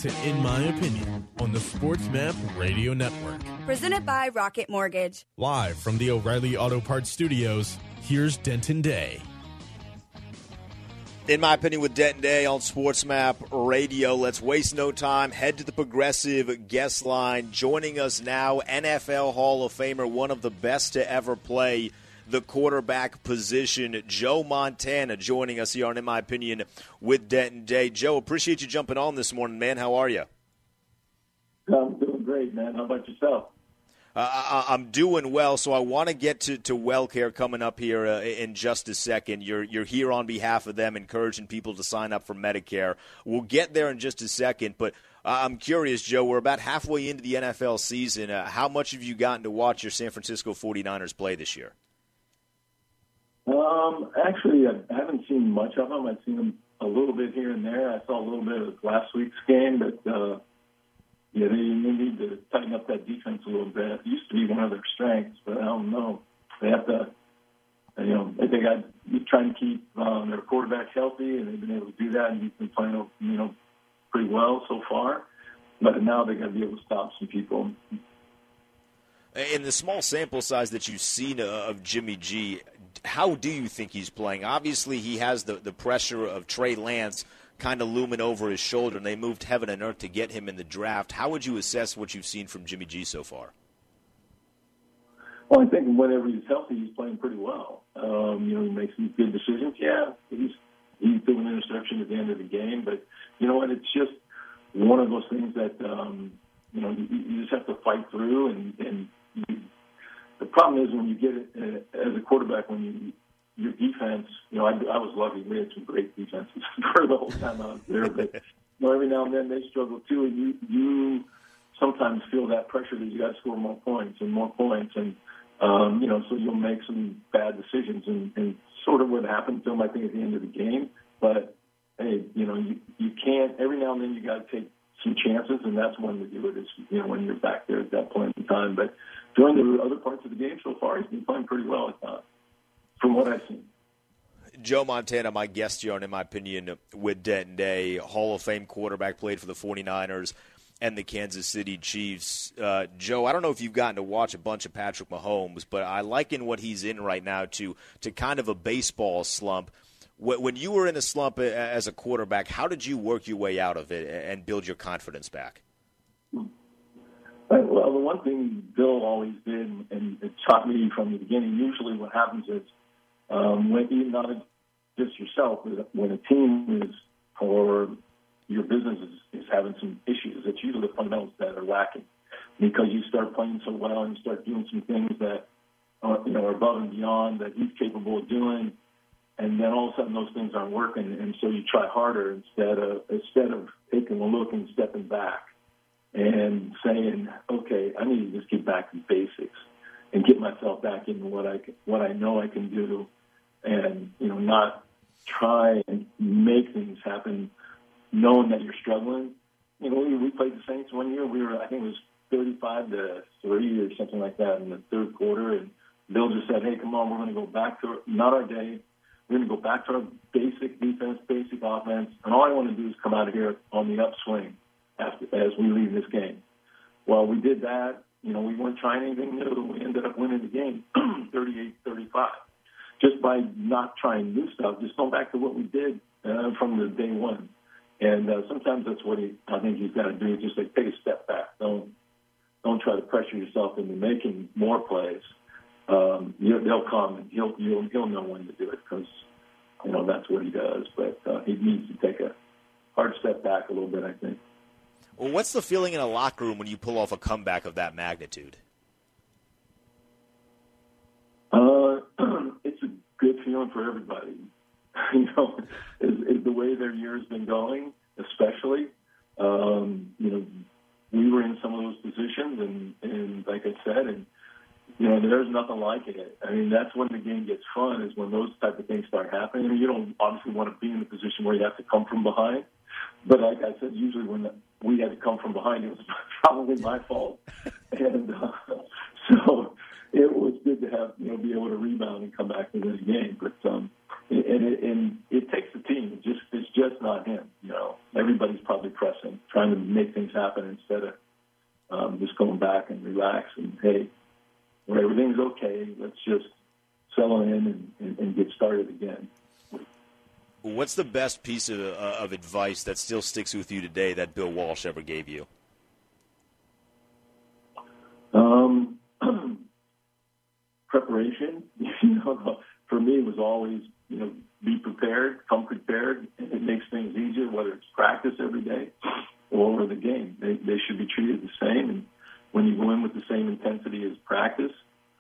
to In My Opinion on the SportsMap Radio Network. Presented by Rocket Mortgage. Live from the O'Reilly Auto Parts Studios, here's Denton Day. In My Opinion with Denton Day on SportsMap Radio. Let's waste no time. Head to the Progressive guest line. Joining us now, NFL Hall of Famer, one of the best to ever play the quarterback position, Joe Montana, joining us here on In My Opinion with Denton Day. Joe, appreciate you jumping on this morning, man. How are you? I'm doing great, man. How about yourself? I'm doing well, so I want to get to WellCare coming up here in just a second. You're here on behalf of them, encouraging people to sign up for Medicare. We'll get there in just a second, but I'm curious, Joe, we're about halfway into the NFL season. How much have you gotten to watch your San Francisco 49ers play this year? Actually, I haven't seen much of them. I've seen them a little bit here and there. I saw a little bit of last week's game, but they need to tighten up that defense a little bit. It used to be one of their strengths, but I don't know. They have to, they got trying to keep their quarterback healthy, and they've been able to do that, and he's been playing, pretty well so far. But now they got to be able to stop some people. In the small sample size that you've seen of Jimmy G, how do you think he's playing? Obviously, he has the pressure of Trey Lance kind of looming over his shoulder, and they moved heaven and earth to get him in the draft. How would you assess what you've seen from Jimmy G so far? Well, I think whenever he's healthy, he's playing pretty well. He makes some good decisions. Yeah, he's doing an interception at the end of the game, but you know what? It's just one of those things that you just have to fight through, and the problem is when you get it as a quarterback, your defense, I was lucky. We had some great defenses for the whole time I was there, but every now and then they struggle too, and you sometimes feel that pressure that you got to score more points, and so you'll make some bad decisions, and sort of what happened to him, I think, at the end of the game. But hey, you can't. Every now and then you got to take some chances, and that's when to do it. Is when you're back there at that point in time. But during the other parts of the game so far, he's been playing pretty well, from what I've seen. Joe Montana, my guest here on In My Opinion with Denton Day, Hall of Fame quarterback, played for the 49ers and the Kansas City Chiefs. Joe, I don't know if you've gotten to watch a bunch of Patrick Mahomes, but I liken what he's in right now to kind of a baseball slump. When you were in a slump as a quarterback, how did you work your way out of it and build your confidence back? Well, the one thing Bill always did, and it taught me from the beginning, usually what happens is when you're not just yourself, when a team is or your business is having some issues, it's usually the fundamentals that are lacking because you start playing so well and you start doing some things that are above and beyond that he's capable of doing. And then all of a sudden those things aren't working, and so you try harder instead of taking a look and stepping back and saying, okay, I need to just get back to basics and get myself back into what I know I can do, and not try and make things happen knowing that you're struggling. We played the Saints one year. I think it was 35-3 or something like that in the third quarter, and Bill just said, hey, come on, we're going to go back to not our day. We're going to go back to our basic defense, basic offense, and all I want to do is come out of here on the upswing as we leave this game. Well, we did that. We weren't trying anything new. We ended up winning the game 38-35 just by not trying new stuff, just going back to what we did from the day one. And sometimes that's what I think he's got to do, just like take a step back. Don't try to pressure yourself into making more plays. They'll come and he'll know when to do it because that's what he does. But he needs to take a hard step back a little bit, I think. Well, what's the feeling in a locker room when you pull off a comeback of that magnitude? It's a good feeling for everybody. Is the way their year's been going, especially. We were in some of those positions, and like I said, and there's nothing like it. I mean, that's when the game gets fun, is when those type of things start happening. I mean, you don't obviously want to be in a position where you have to come from behind. But like I said, usually when we had to come from behind, it was probably my fault. And so it was good to have, be able to rebound and come back to win the game. But and it takes a team. It's just not him. Everybody's probably pressing, trying to make happen instead of just going back and relax and, hey, when everything's okay, let's just settle in and get started again. What's the best piece of advice that still sticks with you today that Bill Walsh ever gave you? Preparation. For me, it was always, be prepared, come prepared, and it makes things easier, whether it's practice every day or the game. They should be treated the same, and when you go in with the same intensity as practice,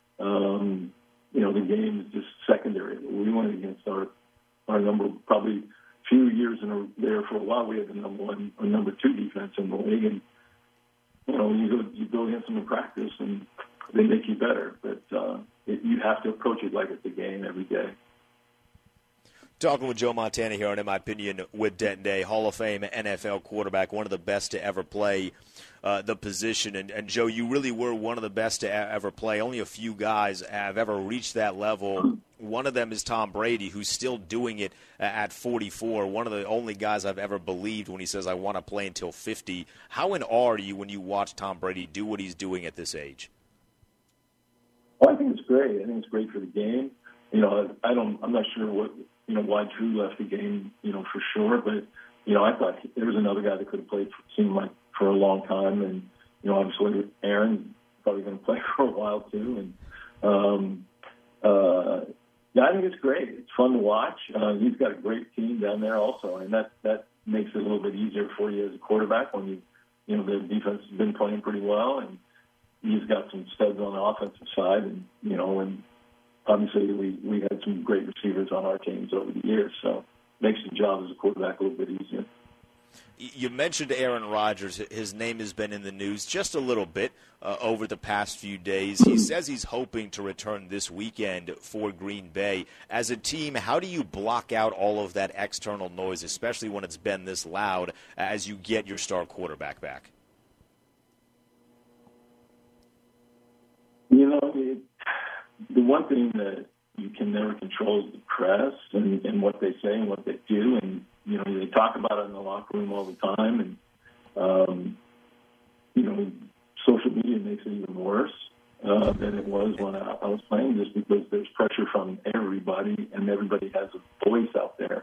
the game is just secondary. We went against our number, probably a few years there for a while, we had the number one or number two defense in the league, and you go against them in practice, and they make you better. But you have to approach it like it's a game every day. Talking with Joe Montana here on In My Opinion with Denton Day, Hall of Fame NFL quarterback, one of the best to ever play the position. And Joe, you really were one of the best to ever play. Only a few guys have ever reached that level. One of them is Tom Brady, who's still doing it at 44. One of the only guys I've ever believed when he says, I want to play until 50. How in awe are you when you watch Tom Brady do what he's doing at this age? Well, I think it's great. I think it's great for the game. I'm not sure why Drew left the game, for sure. But, I thought there was another guy that could have played, seemed like, for a long time. And, obviously Aaron probably going to play for a while too. And, I think it's great. It's fun to watch. He's got a great team down there also. And that makes it a little bit easier for you as a quarterback when the defense has been playing pretty well. And he's got some studs on the offensive side. And, and obviously, we had some great receivers on our teams over the years, so it makes the job as a quarterback a little bit easier. You mentioned Aaron Rodgers. His name has been in the news just a little bit over the past few days. He says he's hoping to return this weekend for Green Bay. As a team, how do you block out all of that external noise, especially when it's been this loud, as you get your star quarterback back? The one thing that you can never control is the press and what they say and what they do. And, they talk about it in the locker room all the time. And, social media makes it even worse than it was when I was playing, just because there's pressure from everybody and everybody has a voice out there.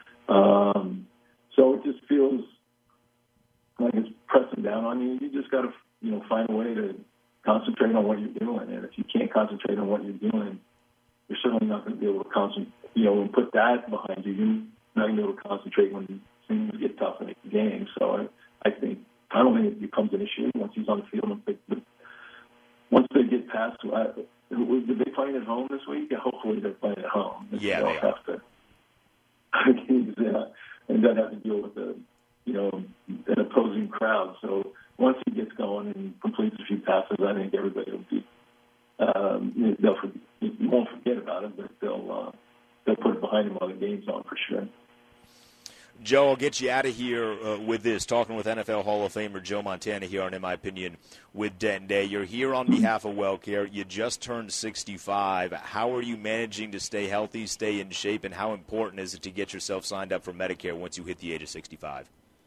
So it just feels like it's pressing down on you. You just got to, find a way to concentrate on what you're doing. And if you can't concentrate on what you're doing, you're certainly not going to be able to concentrate, and put that behind you. You're not going to be able to concentrate when things get tough in a game. So I don't think it becomes an issue once he's on the field. Once they get past, did they play at home this week? Yeah, hopefully they're playing at home. Yeah, they have to. And then have to deal with an opposing crowd. So once he gets going and completes a few passes, I think everybody will be won't forget about it, but they'll put it behind him while the game's on for sure. Joe, I'll get you out of here with this. Talking with NFL Hall of Famer Joe Montana here on In My Opinion with Denton Day. You're here on behalf of WellCare. You just turned 65. How are you managing to stay healthy, stay in shape, and how important is it to get yourself signed up for Medicare once you hit the age of 65?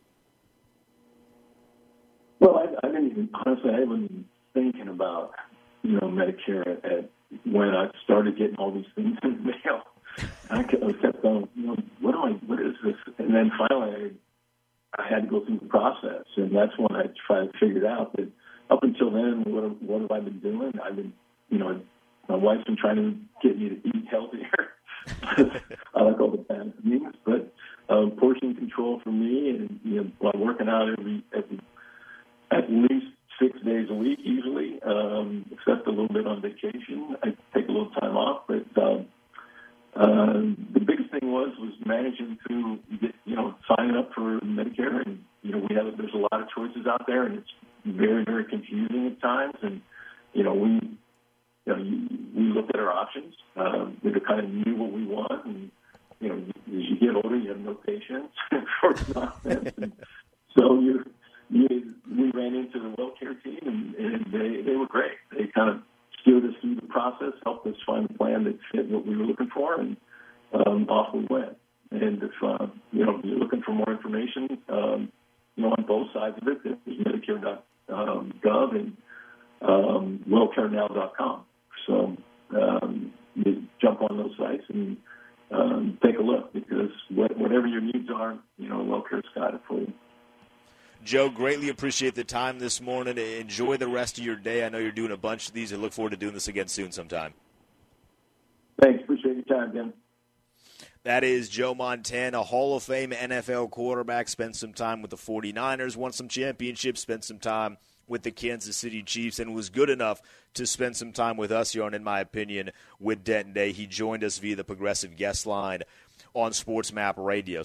Well, I didn't even, honestly, I haven't been thinking about, Medicare when I started getting all these things in the mail. I kept going, what is this? And then finally I had to go through the process, and that's when I finally figured out that up until then, what have I been doing? I've been, my wife's been trying to get me to eat healthier. I like all the bad things, but portion control for me, and by working out at least 6 days a week, usually, except a little bit on vacation. I take a little time off, but the biggest thing was managing to get, signing up for Medicare, and there's a lot of choices out there, and it's very, very confusing at times. And we looked at our options. We kind of knew what we want, and as you get older, you have no patience for nonsense. And so we ran into the WellCare team, and they were great. They kind of steered us through the process, helped us find a plan that fit what we were looking for, and off we went. And if you're looking for more information, on both sides of it, there's WellCare.gov and WellCareNow.com. So you jump on those sites and take a look, because whatever your needs are, WellCare's got it for you. Joe, greatly appreciate the time this morning. Enjoy the rest of your day. I know you're doing a bunch of these. I look forward to doing this again soon sometime. Thanks. Appreciate your time, Ben. That is Joe Montana, Hall of Fame NFL quarterback. Spent some time with the 49ers, won some championships, spent some time with the Kansas City Chiefs, and was good enough to spend some time with us here on, in my opinion, with Denton Day. He joined us via the Progressive Guest Line on SportsMap Radio.